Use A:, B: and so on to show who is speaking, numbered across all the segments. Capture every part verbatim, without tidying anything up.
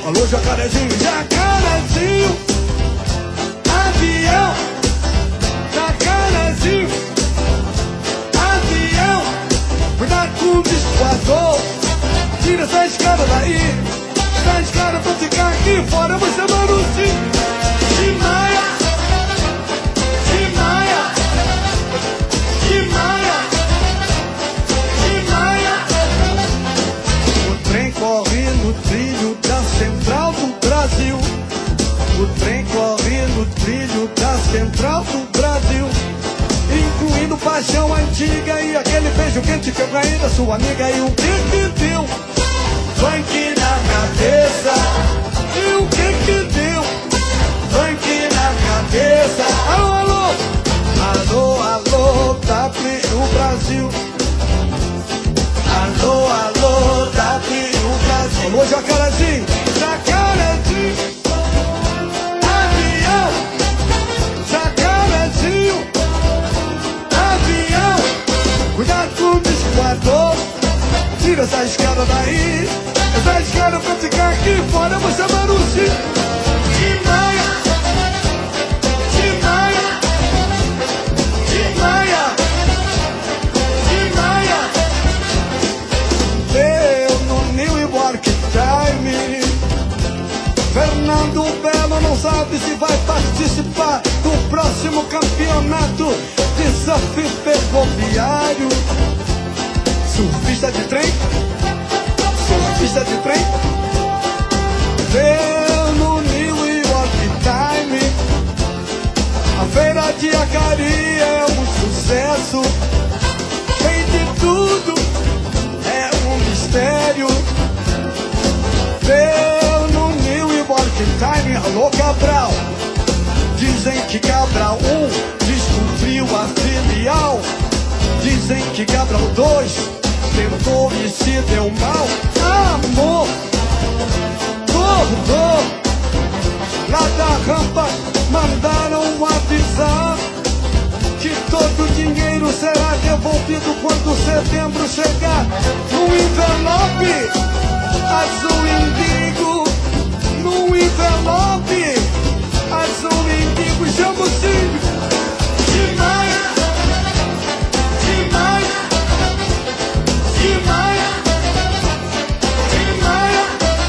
A: Alô, Jacarezinho. Jacarezinho, avião. Jacarezinho, avião. Cuidado com o discoador. Tira essa escada daí. Essa escada pra ficar aqui fora. Eu vou chamar o Timaya. Timaya. Timaya. Timaya. O trem corre no trilho da Central do Brasil. O trem corre no trilho da Central do Brasil, incluindo paixão antiga e aquele beijo quente que eu ganhei da sua amiga. E o que que deu? Funk na cabeça. E o que que deu? Funk na cabeça. Alô, alô. Alô, alô, W Brasil. Alô, alô, W Brasil. Alô, Jacarezinho. Jacarezinho. Avião. Jacarezinho. Avião. Cuidado com o discoador. Tira essa escada daí. Essa escada pra ficar aqui fora. Eu vou chamar o Timaya. Timaya. Timaya. Timaya. Eu no New York Times. Fernando Belo não sabe se vai participar do próximo campeonato de surf ferroviário. Surfista de trem? Surfista de trem? Deu no New York Times. A feira de Acari é um sucesso. Tem de tudo, é um mistério. Deu no New York Times. Alô, Cabral. Dizem que Cabral um descobriu a filial. Dizem que Cabral dois tentou e se deu mal. Amor, gordo, lá da rampa mandaram avisar que todo o dinheiro será devolvido quando setembro chegar. No envelope azul indigo, no envelope azul indigo. Chama o Cílio. Timaya. Timaya. Timaya. Timaya.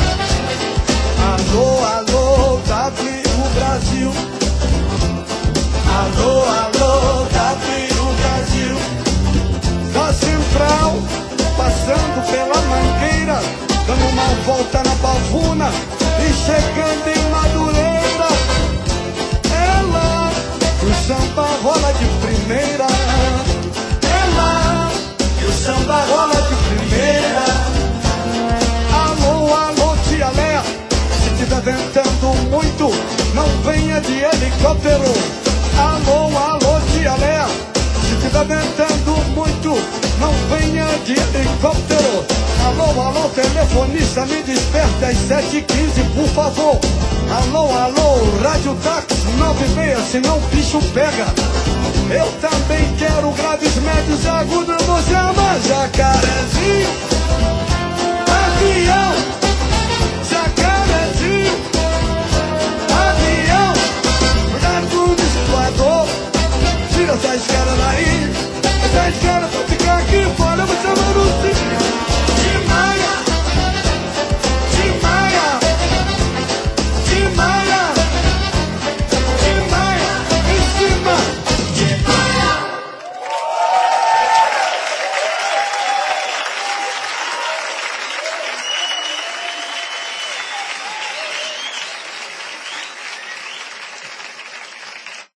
A: Alô, alô, W Brasil. Alô, alô, W Brasil. Da Central, passando pela Mangueira, dando uma volta na Pavuna e chegando em Madureira. É lá que o samba rola de primeira. É lá que o samba rola de primeira. Alô, alô, tia Léa, se tiver ventando muito, não venha de helicóptero. Alô, alô, tia Léa, se tiver ventando muito, não venha de helicóptero. Alô, alô, telefonista, me desperta às sete e quinze, por favor. Alô, alô, rádio táxi nove e meia, senão o bicho pega. Eu também quero graves, médios e agudos. Eu vou chamar Jacarezinho. Avião. Jacarezinho. Avião. Cuidado com o discoador. Tira essa escada daí. Essa escada pra ficar aqui fora. Eu vou chamar o